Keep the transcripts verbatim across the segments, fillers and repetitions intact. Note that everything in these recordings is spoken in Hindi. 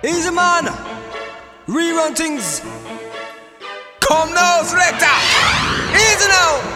Easy man, rerun things. Come now, selector. Easy now.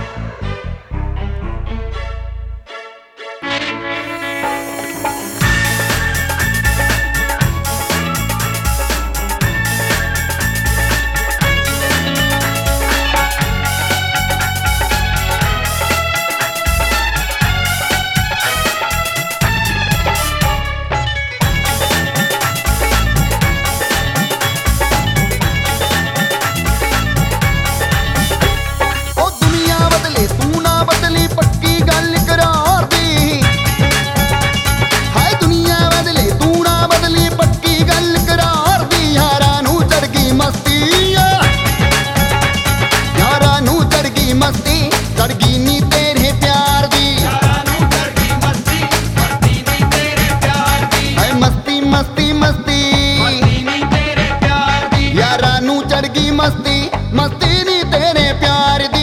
मस्ती मस्ती नी तेरे प्यार दी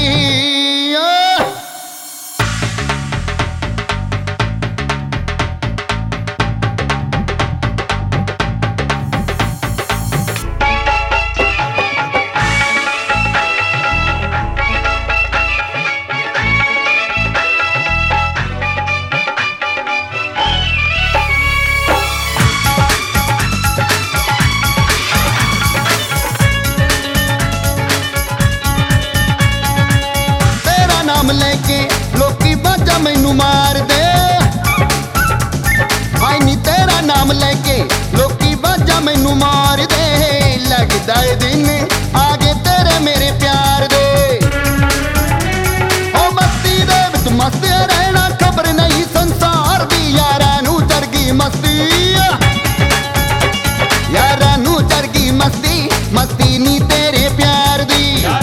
लेके लोकी बाजा मैनू मार दे हाय नी तेरा नाम लेके लोकी बाजा मैनू मार दे लगदा ए दिन आगे तेरे मेरे प्यार दे ओ मस्ती दे विच मस्त रहना खबर नहीं संसार दी यारा नू चढ़ गई मस्ती यारा नू चढ़ गई मस्ती मस्ती नी तेरे प्यार दी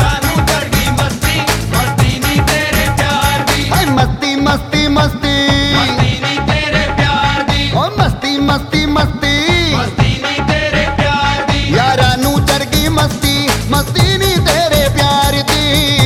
मस्ती मस्ती मस्ती नी तेरे प्यार दी ओ मस्ती मस्ती मस्ती मस्ती नी तेरे प्यार दी यारा नू चढ़ गई मस्ती मस्ती नी तेरे प्यार दी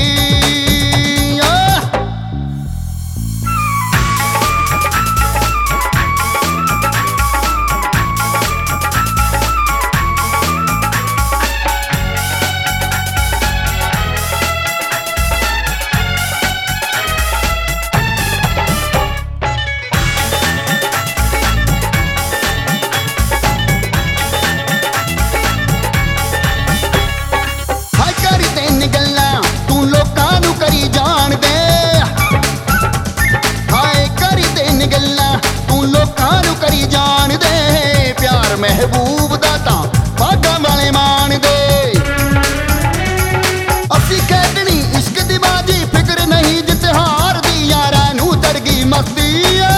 महबूब दाता भागा वाले मान दे असी खेडनी इश्क दी बाजी फिक्र नहीं जित हार दी यारा नू चढ़ गई मस्ती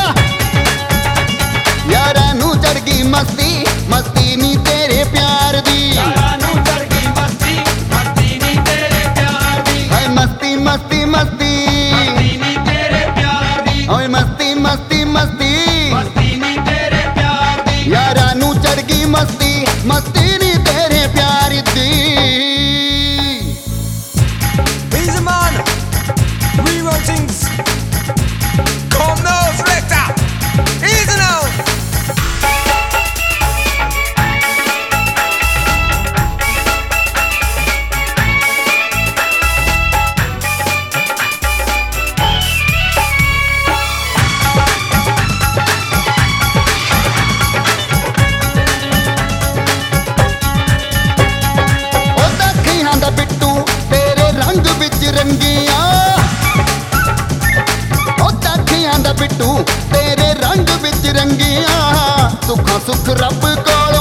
यारा नू चढ़ गई मस्ती मस्ती नी तेरे प्यार दी यारा नू चढ़ गई मस्ती मस्ती नी तेरे प्यार दी है मस्ती मस्ती मस्ती मस्ती नी तेरे प्यार दी ओए मस्ती मस्ती मस्ती मस्ती नी तेरे प्यार दी यारा नू चढ़ गई मस्ती मस्ती नी तेरे प्यार दी Easy man, rerun things. Come now, selector. Easy now. Bittu तेरे रंग विच रंगिया सुखा सुख रब कोल